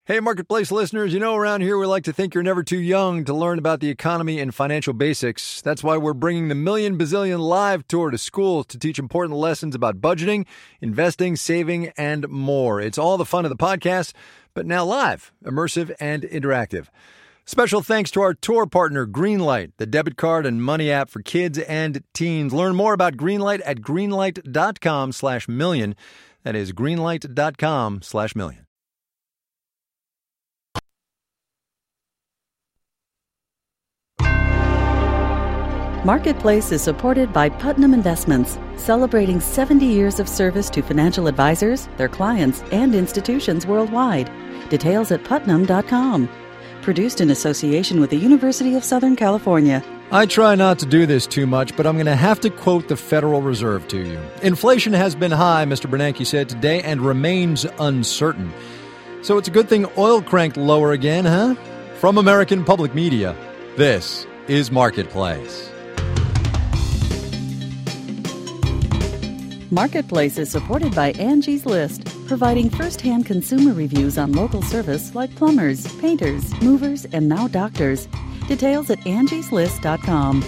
Hey, Marketplace listeners, around here we like to think you're never too young to learn about the economy and financial basics. That's why we're bringing the Million Bazillion Live Tour to schools to teach important lessons about budgeting, investing, saving, and more. It's all the fun of the podcast, but now live, immersive, and interactive. Special thanks to our tour partner, Greenlight, the debit card and money app for kids and teens. Learn more about Greenlight at greenlight.com/million. That is greenlight.com/million. Marketplace is supported by Putnam Investments, celebrating 70 years of service to financial advisors, their clients, and institutions worldwide. Details at putnam.com. Produced in association with the University of Southern California. I try not to do this too much, but I'm going to have to quote the Federal Reserve to you. Inflation has been high, Mr. Bernanke said today, and remains uncertain. So it's a good thing oil cranked lower again, huh? From American Public Media, this is Marketplace. Marketplace is supported by Angie's List, providing first-hand consumer reviews on local service like plumbers, painters, movers, and now doctors. Details at angieslist.com.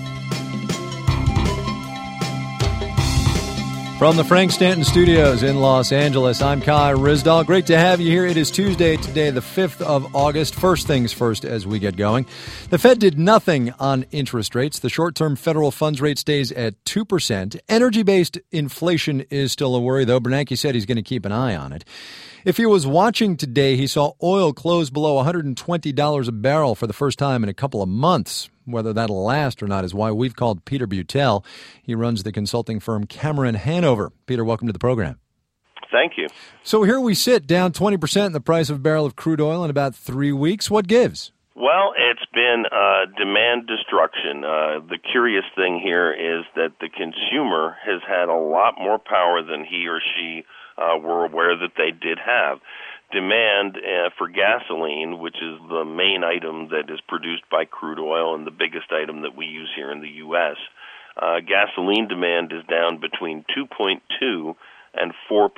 From the Frank Stanton Studios in Los Angeles, I'm Kai Ryssdal. Great to have you here. It is Tuesday today, the 5th of August. First things first as we get going. The Fed did nothing on interest rates. The short-term federal funds rate stays at 2%. Energy-based inflation is still a worry, though. Bernanke said he's going to keep an eye on it. If he was watching today, he saw oil close below $120 a barrel for the first time in a couple of months. Whether that'll last or not is why we've called Peter Butel. He runs the consulting firm Cameron Hanover. Peter, welcome to the program. Thank you. So here we sit, down 20% in the price of a barrel of crude oil in about 3 weeks. What gives? Well, it's been demand destruction. The curious thing here is that the consumer has had a lot more power than he or she were aware that they did have. Demand for gasoline, which is the main item that is produced by crude oil and the biggest item that we use here in the U.S., gasoline demand is down between 2.2 and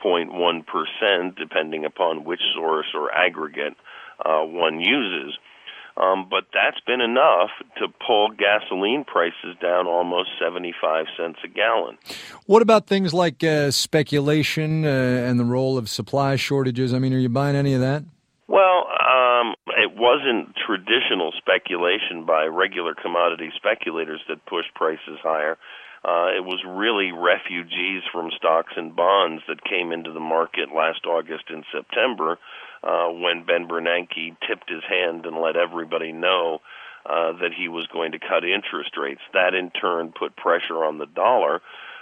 4.1%, depending upon which source or aggregate one uses. But that's been enough to pull gasoline prices down almost 75 cents a gallon. What about things like speculation and the role of supply shortages? I mean, are you buying any of that? Well, it wasn't traditional speculation by regular commodity speculators that pushed prices higher. It was really refugees from stocks and bonds that came into the market last August and September when Ben Bernanke tipped his hand and let everybody know that he was going to cut interest rates. That, in turn, put pressure on the dollar,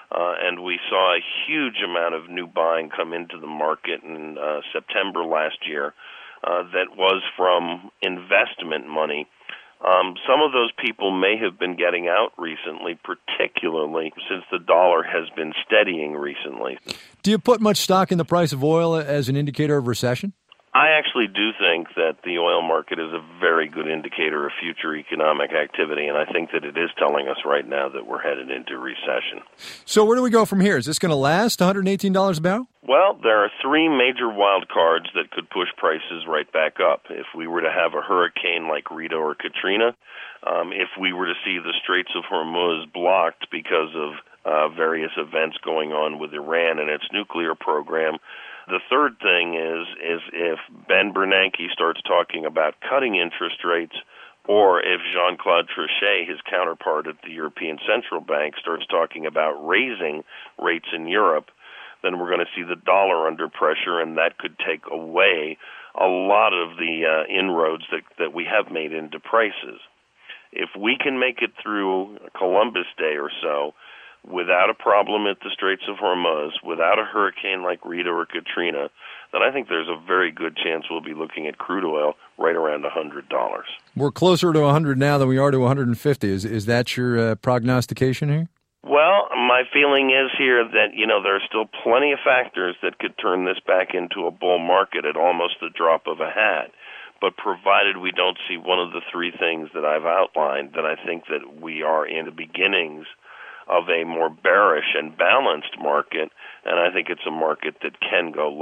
and we saw a huge amount of new buying come into the market in September last year that was from investment money. Some of those people may have been getting out recently, particularly since the dollar has been steadying recently. Do you put much stock in the price of oil as an indicator of recession? I actually do think that the oil market is a very good indicator of future economic activity, and I think that it is telling us right now that we're headed into recession. So where do we go from here? Is this going to last, $118 a barrel? Well, there are three major wild cards that could push prices right back up. If we were to have a hurricane like Rita or Katrina, if we were to see the Straits of Hormuz blocked because of various events going on with Iran and its nuclear program. The third thing is if Ben Bernanke starts talking about cutting interest rates, or if Jean-Claude Trichet, his counterpart at the European Central Bank, starts talking about raising rates in Europe, then we're going to see the dollar under pressure, and that could take away a lot of the inroads that we have made into prices. If we can make it through Columbus Day or so, without a problem at the Straits of Hormuz, without a hurricane like Rita or Katrina, then I think there's a very good chance we'll be looking at crude oil right around $100. We're closer to 100 now than we are to 150. Is that your prognostication here? Well, my feeling is here that, there are still plenty of factors that could turn this back into a bull market at almost the drop of a hat. But provided we don't see one of the three things that I've outlined, then I think that we are in the beginnings of a more bearish and balanced market, and I think it's a market that can go lower.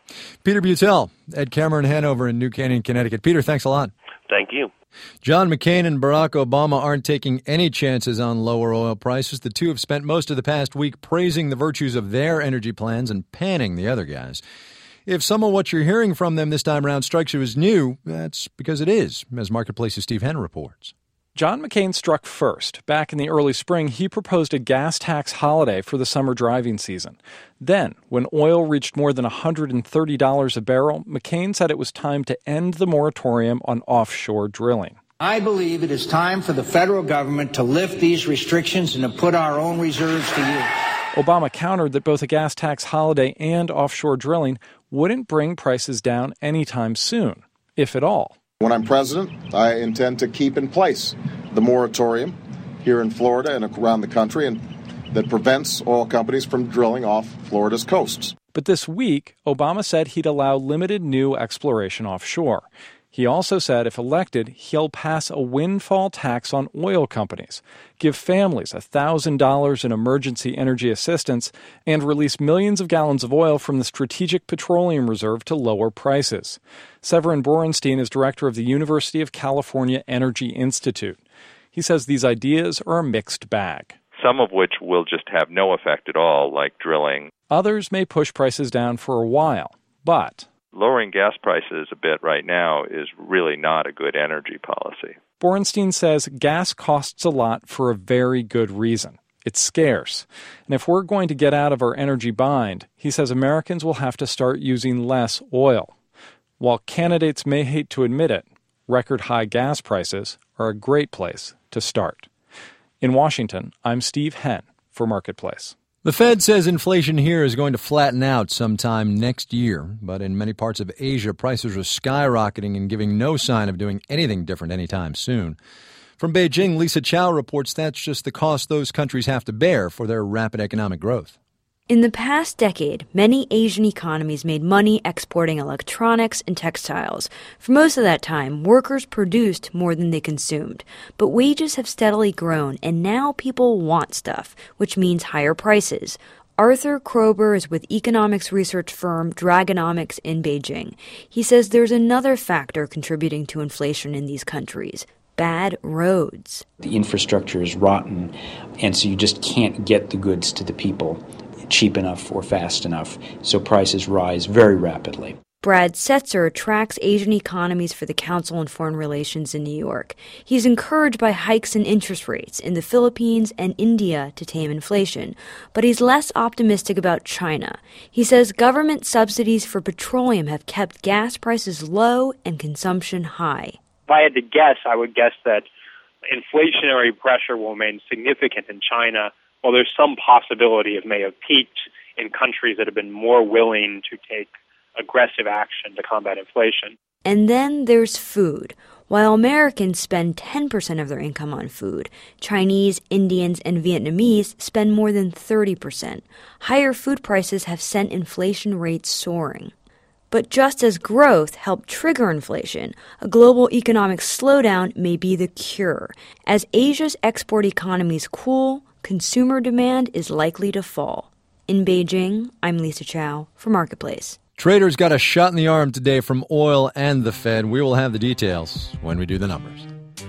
Peter Butel at Cameron Hanover in New Canaan, Connecticut. Peter, thanks a lot. Thank you. John McCain and Barack Obama aren't taking any chances on lower oil prices. The two have spent most of the past week praising the virtues of their energy plans and panning the other guys. If some of what you're hearing from them this time around strikes you as new, that's because it is, as Marketplace's Steve Henn reports. John McCain struck first. Back in the early spring, he proposed a gas tax holiday for the summer driving season. Then, when oil reached more than $130 a barrel, McCain said it was time to end the moratorium on offshore drilling. I believe it is time for the federal government to lift these restrictions and to put our own reserves to use. Obama countered that both a gas tax holiday and offshore drilling wouldn't bring prices down anytime soon, if at all. When I'm president, I intend to keep in place the moratorium here in Florida and around the country and that prevents oil companies from drilling off Florida's coasts. But this week, Obama said he'd allow limited new exploration offshore. He also said if elected, he'll pass a windfall tax on oil companies, give families $1,000 in emergency energy assistance, and release millions of gallons of oil from the Strategic Petroleum Reserve to lower prices. Severin Borenstein is director of the University of California Energy Institute. He says these ideas are a mixed bag. Some of which will just have no effect at all, like drilling. Others may push prices down for a while, but lowering gas prices a bit right now is really not a good energy policy. Borenstein says gas costs a lot for a very good reason. It's scarce. And if we're going to get out of our energy bind, he says Americans will have to start using less oil. While candidates may hate to admit it, record high gas prices are a great place to start. In Washington, I'm Steve Henn for Marketplace. The Fed says inflation here is going to flatten out sometime next year, but in many parts of Asia, prices are skyrocketing and giving no sign of doing anything different anytime soon. From Beijing, Lisa Chow reports that's just the cost those countries have to bear for their rapid economic growth. In the past decade, many Asian economies made money exporting electronics and textiles. For most of that time, workers produced more than they consumed. But wages have steadily grown, and now people want stuff, which means higher prices. Arthur Krober is with economics research firm Dragonomics in Beijing. He says there's another factor contributing to inflation in these countries: bad roads. The infrastructure is rotten, and so you just can't get the goods to the people cheap enough or fast enough, so prices rise very rapidly. Brad Setzer tracks Asian economies for the Council on Foreign Relations in New York. He's encouraged by hikes in interest rates in the Philippines and India to tame inflation, but he's less optimistic about China. He says government subsidies for petroleum have kept gas prices low and consumption high. If I had to guess, I would guess that inflationary pressure will remain significant in China. Well, there's some possibility it may have peaked in countries that have been more willing to take aggressive action to combat inflation. And then there's food. While Americans spend 10% of their income on food, Chinese, Indians, and Vietnamese spend more than 30%. Higher food prices have sent inflation rates soaring. But just as growth helped trigger inflation, a global economic slowdown may be the cure. As Asia's export economies cool, consumer demand is likely to fall. In Beijing, I'm Lisa Chow for Marketplace. Traders got a shot in the arm today from oil and the Fed. We will have the details when we do the numbers.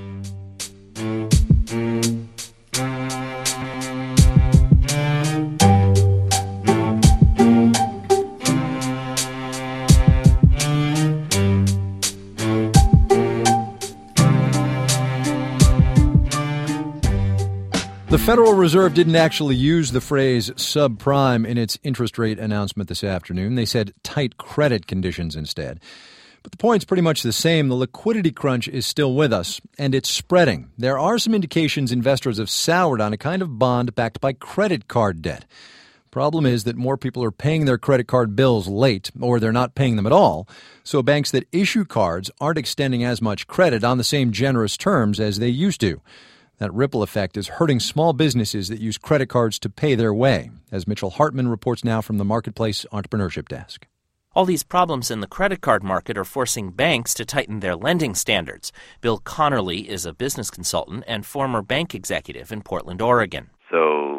The Federal Reserve didn't actually use the phrase subprime in its interest rate announcement this afternoon. They said tight credit conditions instead. But the point's pretty much the same. The liquidity crunch is still with us, and it's spreading. There are some indications investors have soured on a kind of bond backed by credit card debt. Problem is that more people are paying their credit card bills late, or they're not paying them at all. So banks that issue cards aren't extending as much credit on the same generous terms as they used to. That ripple effect is hurting small businesses that use credit cards to pay their way, as Mitchell Hartman reports now from the Marketplace Entrepreneurship Desk. All these problems in the credit card market are forcing banks to tighten their lending standards. Bill Connerly is a business consultant and former bank executive in Portland, Oregon. So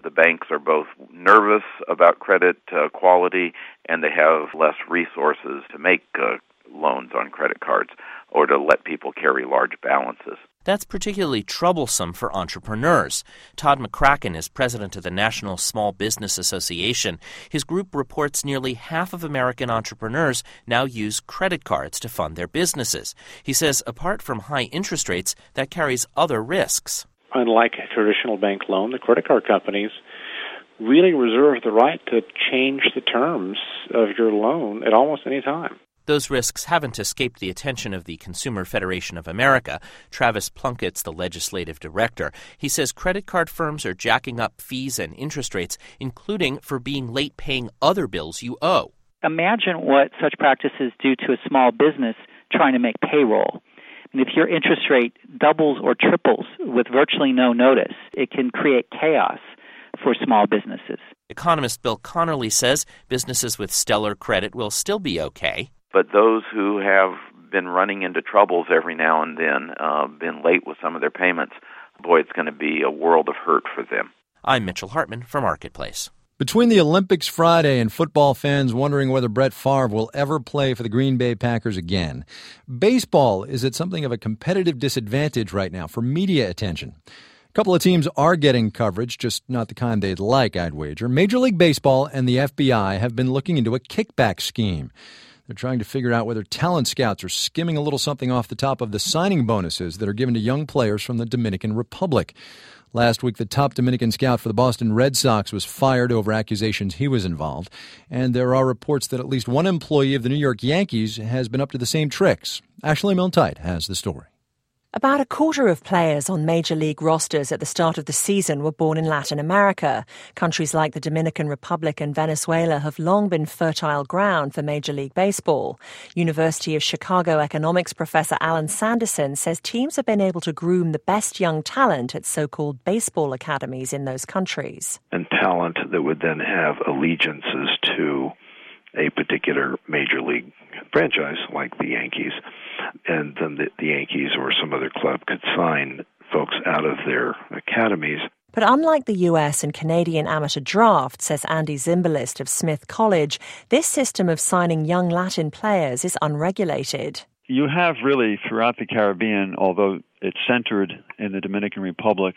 the banks are both nervous about credit quality, and they have less resources to make loans on credit cards or to let people carry large balances. That's particularly troublesome for entrepreneurs. Todd McCracken is president of the National Small Business Association. His group reports nearly half of American entrepreneurs now use credit cards to fund their businesses. He says apart from high interest rates, that carries other risks. Unlike a traditional bank loan, the credit card companies really reserve the right to change the terms of your loan at almost any time. Those risks haven't escaped the attention of the Consumer Federation of America. Travis Plunkett's the legislative director. He says credit card firms are jacking up fees and interest rates, including for being late paying other bills you owe. Imagine what such practices do to a small business trying to make payroll. And if your interest rate doubles or triples with virtually no notice, it can create chaos for small businesses. Economist Bill Connerly says businesses with stellar credit will still be okay. But those who have been running into troubles every now and then, been late with some of their payments, boy, it's going to be a world of hurt for them. I'm Mitchell Hartman for Marketplace. Between the Olympics Friday and football fans wondering whether Brett Favre will ever play for the Green Bay Packers again, baseball is at something of a competitive disadvantage right now for media attention. A couple of teams are getting coverage, just not the kind they'd like, I'd wager. Major League Baseball and the FBI have been looking into a kickback scheme. They're trying to figure out whether talent scouts are skimming a little something off the top of the signing bonuses that are given to young players from the Dominican Republic. Last week, the top Dominican scout for the Boston Red Sox was fired over accusations he was involved. And there are reports that at least one employee of the New York Yankees has been up to the same tricks. Ashley Milne-Tite has the story. About a quarter of players on major league rosters at the start of the season were born in Latin America. Countries like the Dominican Republic and Venezuela have long been fertile ground for Major League Baseball. University of Chicago economics professor Alan Sanderson says teams have been able to groom the best young talent at so-called baseball academies in those countries. And talent that would then have allegiances to a particular major league franchise like the Yankees. And then the Yankees or some other club could sign folks out of their academies. But unlike the US and Canadian amateur draft, says Andy Zimbalist of Smith College, this system of signing young Latin players is unregulated. You have really, throughout the Caribbean, although it's centered in the Dominican Republic,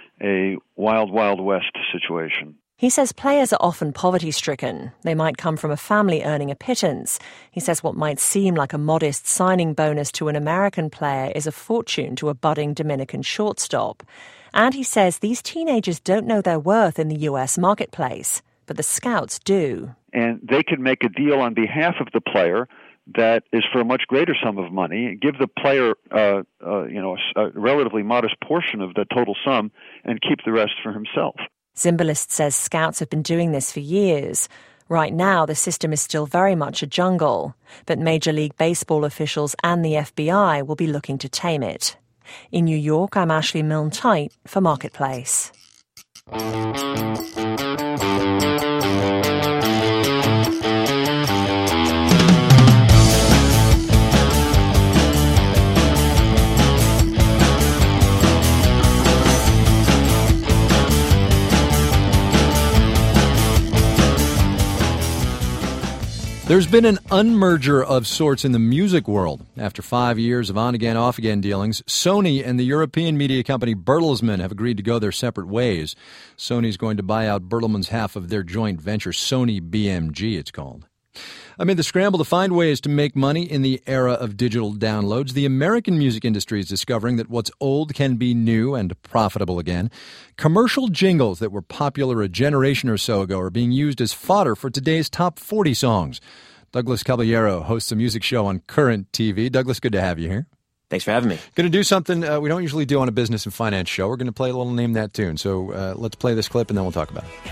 a wild, wild west situation. He says players are often poverty-stricken. They might come from a family earning a pittance. He says what might seem like a modest signing bonus to an American player is a fortune to a budding Dominican shortstop. And he says these teenagers don't know their worth in the U.S. marketplace, but the scouts do. And they can make a deal on behalf of the player that is for a much greater sum of money, give the player a relatively modest portion of the total sum, and keep the rest for himself. Zimbalist says scouts have been doing this for years. Right now, the system is still very much a jungle, but Major League Baseball officials and the FBI will be looking to tame it. In New York, I'm Ashley Milne-Tite for Marketplace. There's been an unmerger of sorts in the music world. After 5 years of on-again, off-again dealings, Sony and the European media company Bertelsmann have agreed to go their separate ways. Sony's going to buy out Bertelsmann's half of their joint venture, Sony BMG, it's called. Amid the scramble to find ways to make money in the era of digital downloads, the American music industry is discovering that what's old can be new and profitable again. Commercial jingles that were popular a generation or so ago are being used as fodder for today's top 40 songs. Douglas Caballero hosts a music show on Current TV. Douglas, good to have you here. Thanks for having me. Going to do something we don't usually do on a business and finance show. We're going to play a little Name That Tune. So let's play this clip and then we'll talk about it.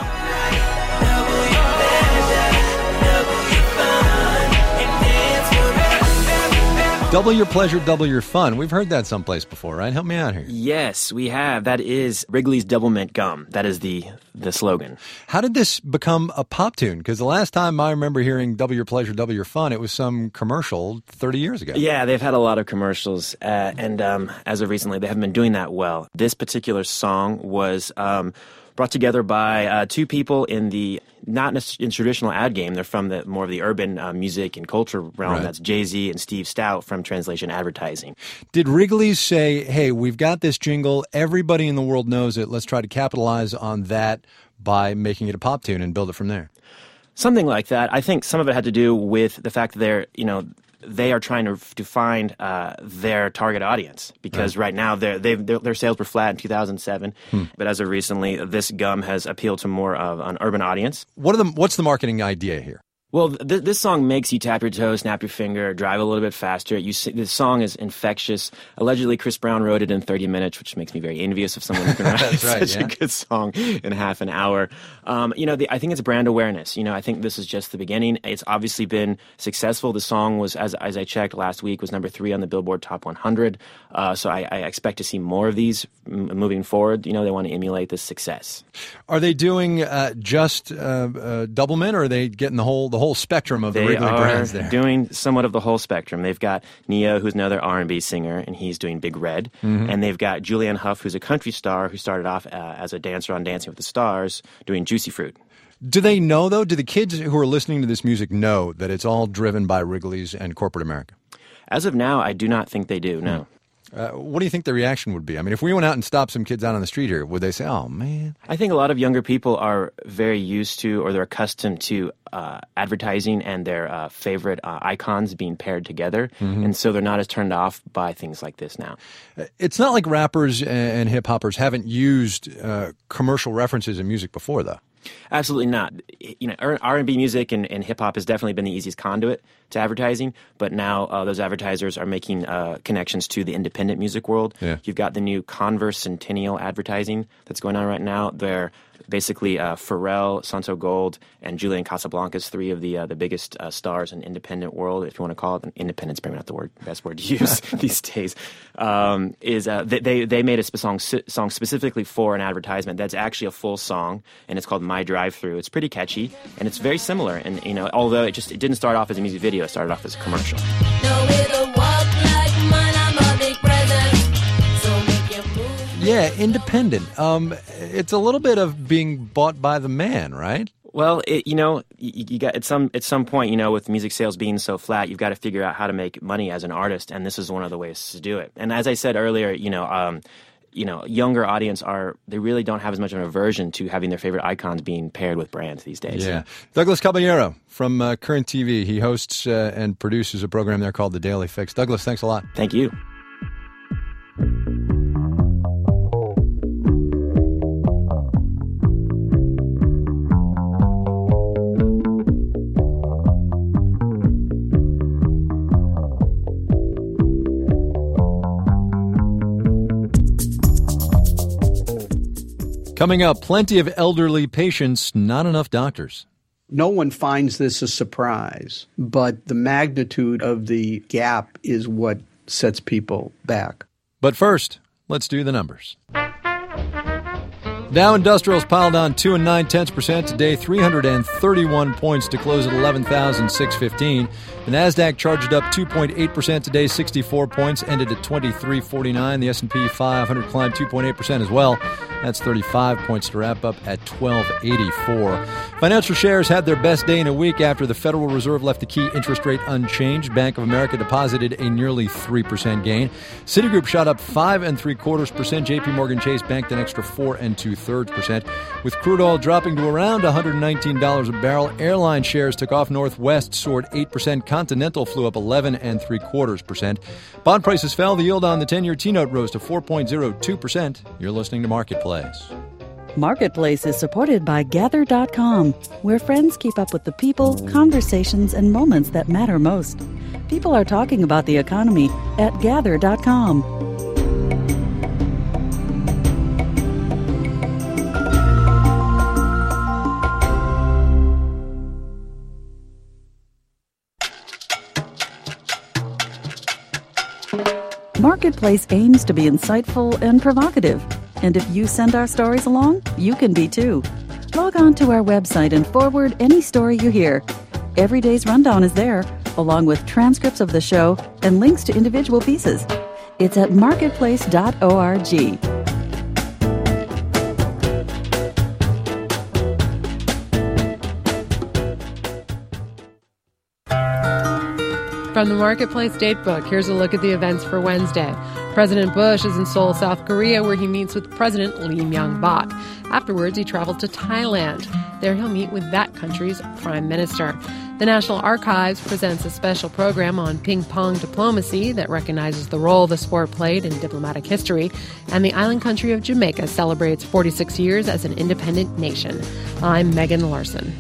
Double your pleasure, double your fun. We've heard that someplace before, right? Help me out here. Yes, we have. That is Wrigley's Double Mint Gum. That is the slogan. How did this become a pop tune? Because the last time I remember hearing double your pleasure, double your fun, it was some commercial 30 years ago. Yeah, they've had a lot of commercials, and as of recently, they haven't been doing that well. This particular song was brought together by two people in the not in traditional ad game. They're from the more of the urban music and culture realm. Right. That's Jay-Z and Steve Stout from Translation Advertising. Did Wrigley's say, hey, we've got this jingle, everybody in the world knows it, let's try to capitalize on that by making it a pop tune and build it from there? Something like that. I think some of it had to do with the fact that they are trying to find their target audience, because right now their sales were flat in 2007, but as of recently, this gum has appealed to more of an urban audience. What's the marketing idea here? Well, this song makes you tap your toe, snap your finger, drive a little bit faster. This song is infectious. Allegedly, Chris Brown wrote it in 30 minutes, which makes me very envious of someone who can write such a good song in half an hour. I think it's brand awareness. I think this is just the beginning. It's obviously been successful. The song was, as I checked last week, was number 3 on the Billboard Top 100. So I expect to see more of these moving forward. They want to emulate this success. Are they doing just Doublemint, or are they getting the whole spectrum of the Wrigley brands there? They are doing somewhat of the whole spectrum. They've got Neo, who's another R&B singer, and he's doing Big Red. Mm-hmm. And they've got Julianne Hough, who's a country star who started off as a dancer on Dancing with the Stars, doing Juicy Fruit. Do they know, though? Do the kids who are listening to this music know that it's all driven by Wrigley's and corporate America? As of now, I do not think they do, no. What do you think the reaction would be? I mean, if we went out and stopped some kids out on the street here, would they say, oh, man? I think a lot of younger people are very used to, or they're accustomed to advertising and their favorite icons being paired together. Mm-hmm. And so they're not as turned off by things like this now. It's not like rappers and hip-hoppers haven't used commercial references in music before, though. Absolutely not. R&B music and hip-hop has definitely been the easiest conduit to advertising, but now those advertisers are making connections to the independent music world. Yeah. You've got the new Converse Centennial advertising that's going on right now. They're basically Pharrell, Santo Gold, and Julian Casablancas, 3 of the biggest stars in independent world, if you want to call it. Independent's probably not the best word to use these days. They made a song specifically for an advertisement that's actually a full song, and it's called My Drive-Thru. It's pretty catchy, and it's very similar. And although it didn't start off as a music video, it started off as a commercial. Yeah, independent. It's a little bit of being bought by the man, right? Well, you got at some point, with music sales being so flat, you've got to figure out how to make money as an artist, and this is one of the ways to do it. And as I said earlier, younger audience they really don't have as much of an aversion to having their favorite icons being paired with brands these days. Yeah. Douglas Caballero from Current TV. He hosts and produces a program there called The Daily Fix. Douglas, thanks a lot. Thank you. Coming up, plenty of elderly patients, not enough doctors. No one finds this a surprise, but the magnitude of the gap is what sets people back. But first, let's do the numbers. Dow Industrials piled on 2 9/10% today, 331 points to close at 11,615. The Nasdaq charged up 2.8% today, 64 points, ended at 2349. The S&P 500 climbed 2.8% as well. That's 35 points to wrap up at 1284. Financial shares had their best day in a week after the Federal Reserve left the key interest rate unchanged. Bank of America deposited a nearly 3% gain. Citigroup shot up 5 3/4%. JP Morgan Chase banked an extra 4 2/3%. With crude oil dropping to around $119 a barrel, airline shares took off. Northwest soared 8%. Continental flew up 11 3/4%. Bond prices fell. The yield on the 10-year T-note rose to 4.02%. You're listening to Marketplace. Marketplace is supported by Gather.com, where friends keep up with the people, conversations, and moments that matter most. People are talking about the economy at Gather.com. Marketplace aims to be insightful and provocative. And if you send our stories along, you can be too. Log on to our website and forward any story you hear. Every day's rundown is there, along with transcripts of the show and links to individual pieces. It's at marketplace.org. From the Marketplace Datebook, here's a look at the events for Wednesday. President Bush is in Seoul, South Korea, where he meets with President Lee Myung-bak. Afterwards, he traveled to Thailand. There he'll meet with that country's prime minister. The National Archives presents a special program on ping-pong diplomacy that recognizes the role the sport played in diplomatic history. And the island country of Jamaica celebrates 46 years as an independent nation. I'm Megan Larson.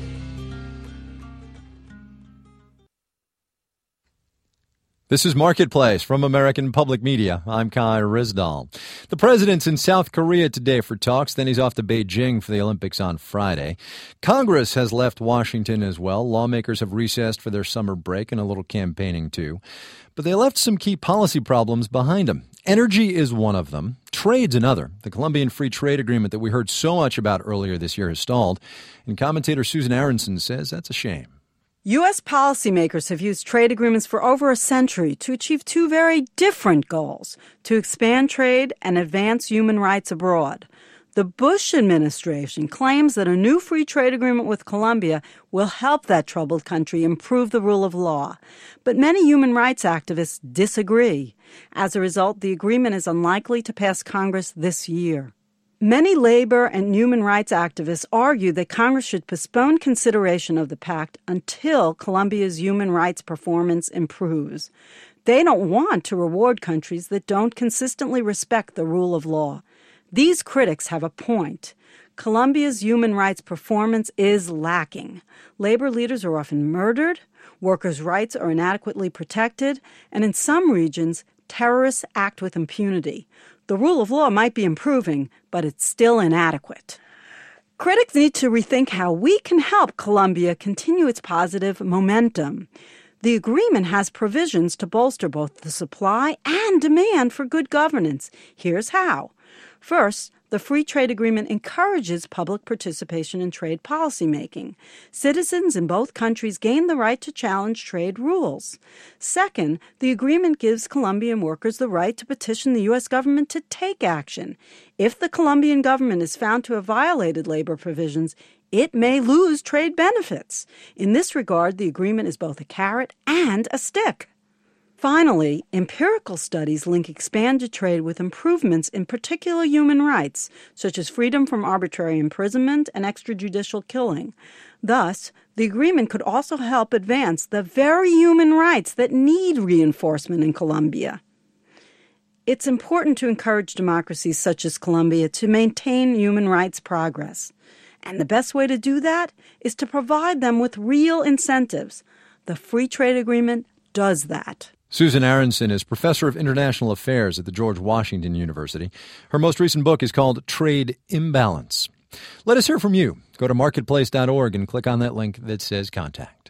This is Marketplace from American Public Media. I'm Kai Ryssdal. The president's in South Korea today for talks. Then he's off to Beijing for the Olympics on Friday. Congress has left Washington as well. Lawmakers have recessed for their summer break and a little campaigning too. But they left some key policy problems behind them. Energy is one of them. Trade's another. The Colombian Free Trade Agreement that we heard so much about earlier this year has stalled. And commentator Susan Aronson says that's a shame. U.S. policymakers have used trade agreements for over a century to achieve two very different goals: to expand trade and advance human rights abroad. The Bush administration claims that a new free trade agreement with Colombia will help that troubled country improve the rule of law. But many human rights activists disagree. As a result, the agreement is unlikely to pass Congress this year. Many labor and human rights activists argue that Congress should postpone consideration of the pact until Colombia's human rights performance improves. They don't want to reward countries that don't consistently respect the rule of law. These critics have a point. Colombia's human rights performance is lacking. Labor leaders are often murdered, workers' rights are inadequately protected, and in some regions, terrorists act with impunity. The rule of law might be improving, but it's still inadequate. Critics need to rethink how we can help Colombia continue its positive momentum. The agreement has provisions to bolster both the supply and demand for good governance. Here's how. First, the Free Trade Agreement encourages public participation in trade policymaking. Citizens in both countries gain the right to challenge trade rules. Second, the agreement gives Colombian workers the right to petition the U.S. government to take action. If the Colombian government is found to have violated labor provisions, it may lose trade benefits. In this regard, the agreement is both a carrot and a stick. Finally, empirical studies link expanded trade with improvements in particular human rights, such as freedom from arbitrary imprisonment and extrajudicial killing. Thus, the agreement could also help advance the very human rights that need reinforcement in Colombia. It's important to encourage democracies such as Colombia to maintain human rights progress. And the best way to do that is to provide them with real incentives. The Free Trade Agreement does that. Susan Aronson is professor of international affairs at the George Washington University. Her most recent book is called Trade Imbalance. Let us hear from you. Go to marketplace.org and click on that link that says Contact.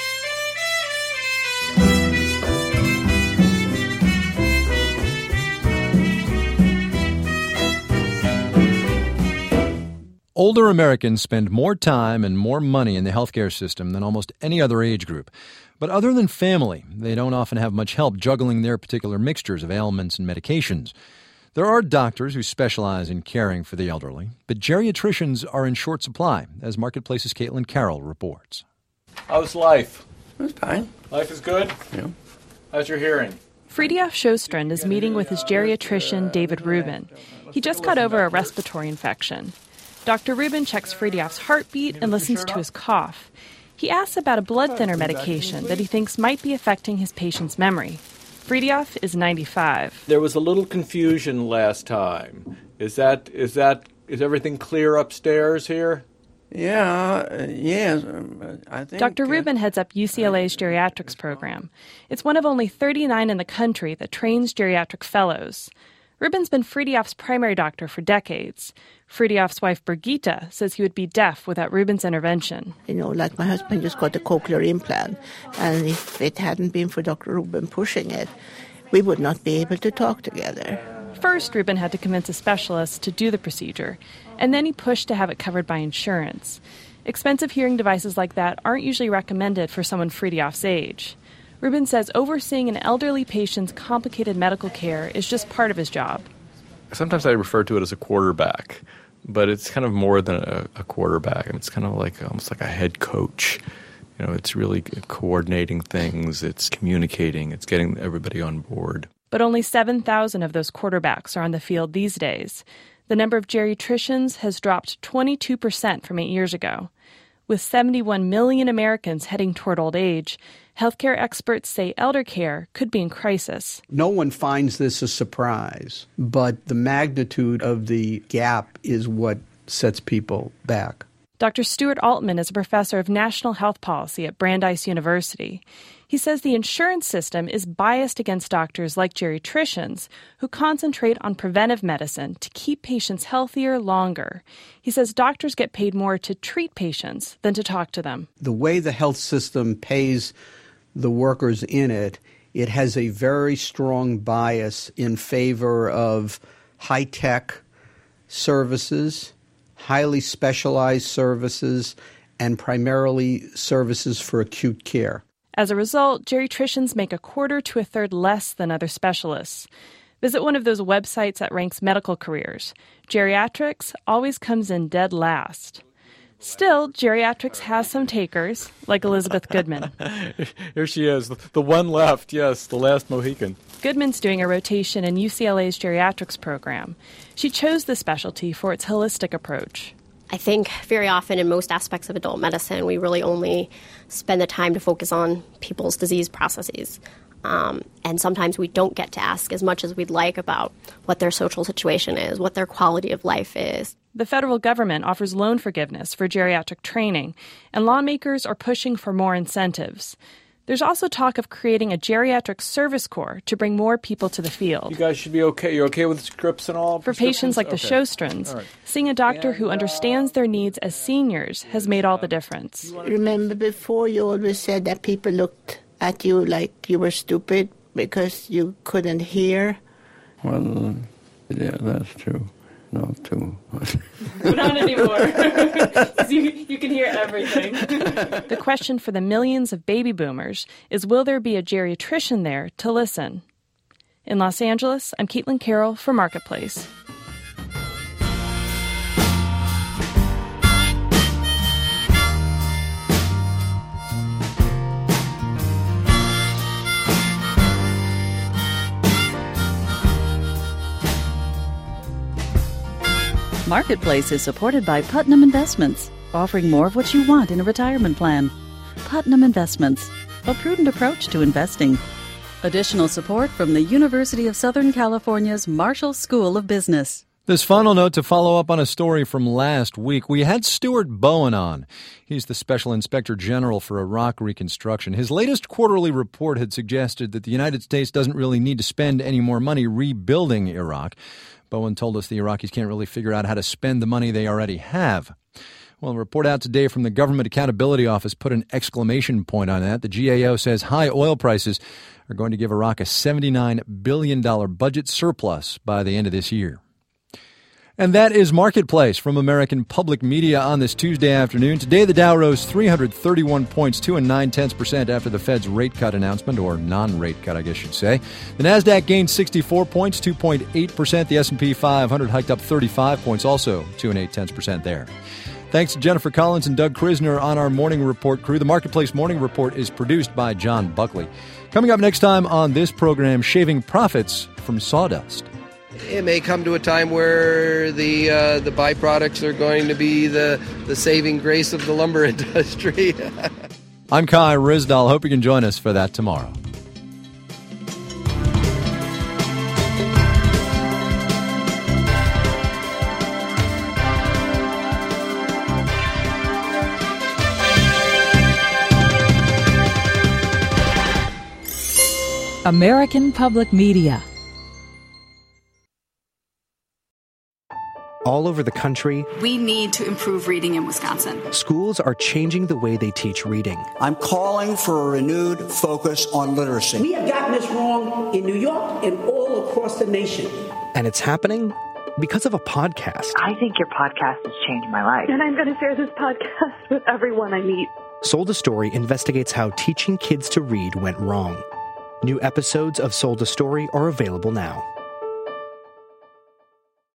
Older Americans spend more time and more money in the healthcare system than almost any other age group. But other than family, they don't often have much help juggling their particular mixtures of ailments and medications. There are doctors who specialize in caring for the elderly, but geriatricians are in short supply, as Marketplace's Caitlin Carroll reports. How's life? It's fine. Life is good? Yeah. How's your hearing? Fridtjof Sjöstrand is meeting with his geriatrician, David Rubin. He just got over a respiratory infection. Dr. Rubin checks Fridtjof's heartbeat and listens to his cough. He asks about a blood thinner medication that he thinks might be affecting his patient's memory. Fridtjof is 95. There was a little confusion last time. Is everything clear upstairs here? Yes. I think Dr. Rubin heads up UCLA's geriatrics program. It's one of only 39 in the country that trains geriatric fellows. Rubin's been Fridtjof's primary doctor for decades. Fridtjof's wife, Birgitta, says he would be deaf without Rubin's intervention. Like my husband just got a cochlear implant, and if it hadn't been for Dr. Rubin pushing it, we would not be able to talk together. First, Rubin had to convince a specialist to do the procedure, and then he pushed to have it covered by insurance. Expensive hearing devices like that aren't usually recommended for someone Fridtjof's age. Rubin says overseeing an elderly patient's complicated medical care is just part of his job. Sometimes I refer to it as a quarterback, but it's kind of more than a quarterback. It's kind of like almost like a head coach. It's really coordinating things, it's communicating, it's getting everybody on board. But only 7,000 of those quarterbacks are on the field these days. The number of geriatricians has dropped 22% from 8 years ago. With 71 million Americans heading toward old age, healthcare experts say elder care could be in crisis. No one finds this a surprise, but the magnitude of the gap is what sets people back. Dr. Stuart Altman is a professor of national health policy at Brandeis University. He says the insurance system is biased against doctors like geriatricians who concentrate on preventive medicine to keep patients healthier longer. He says doctors get paid more to treat patients than to talk to them. The way the health system pays the workers in it, it has a very strong bias in favor of high-tech services, highly specialized services, and primarily services for acute care. As a result, geriatricians make a quarter to a third less than other specialists. Visit one of those websites that ranks medical careers. Geriatrics always comes in dead last. Still, geriatrics has some takers, like Elizabeth Goodman. Here she is, the one left, yes, the last Mohican. Goodman's doing a rotation in UCLA's geriatrics program. She chose the specialty for its holistic approach. I think very often in most aspects of adult medicine, we really only spend the time to focus on people's disease processes. And sometimes we don't get to ask as much as we'd like about what their social situation is, what their quality of life is. The federal government offers loan forgiveness for geriatric training, and lawmakers are pushing for more incentives. There's also talk of creating a geriatric service corps to bring more people to the field. You guys should be okay. You're okay with scripts and all? For patients like the Sjoströms, right. Seeing a doctor who understands their needs as seniors has made all the difference. Remember before you always said that people looked at you like you were stupid because you couldn't hear? Well, yeah, that's true. Not too much. Not anymore. you can hear everything. The question for the millions of baby boomers is, will there be a geriatrician there to listen? In Los Angeles, I'm Caitlin Carroll for Marketplace. Marketplace is supported by Putnam Investments, offering more of what you want in a retirement plan. Putnam Investments, a prudent approach to investing. Additional support from the University of Southern California's Marshall School of Business. This final note to follow up on a story from last week. We had Stuart Bowen on. He's the Special Inspector General for Iraq Reconstruction. His latest quarterly report had suggested that the United States doesn't really need to spend any more money rebuilding Iraq. Bowen told us the Iraqis can't really figure out how to spend the money they already have. Well, a report out today from the Government Accountability Office put an exclamation point on that. The GAO says high oil prices are going to give Iraq a $79 billion budget surplus by the end of this year. And that is Marketplace from American Public Media on this Tuesday afternoon. Today, the Dow rose 331 points, 2 0.9% after the Fed's rate cut announcement, or non-rate cut, I guess you'd say. The Nasdaq gained 64 points, 2.8%. The S&P 500 hiked up 35 points, also 2 0.8% there. Thanks to Jennifer Collins and Doug Krisner on our Morning Report crew. The Marketplace Morning Report is produced by John Buckley. Coming up next time on this program, shaving profits from sawdust. It may come to a time where the byproducts are going to be the saving grace of the lumber industry. I'm Kai Ryssdal. Hope you can join us for that tomorrow. American Public Media. All over the country, we need to improve reading in Wisconsin. Schools are changing the way they teach reading. I'm calling for a renewed focus on literacy. We have gotten this wrong in New York and all across the nation. And it's happening because of a podcast. I think your podcast has changed my life. And I'm going to share this podcast with everyone I meet. Sold a Story investigates how teaching kids to read went wrong. New episodes of Sold a Story are available now.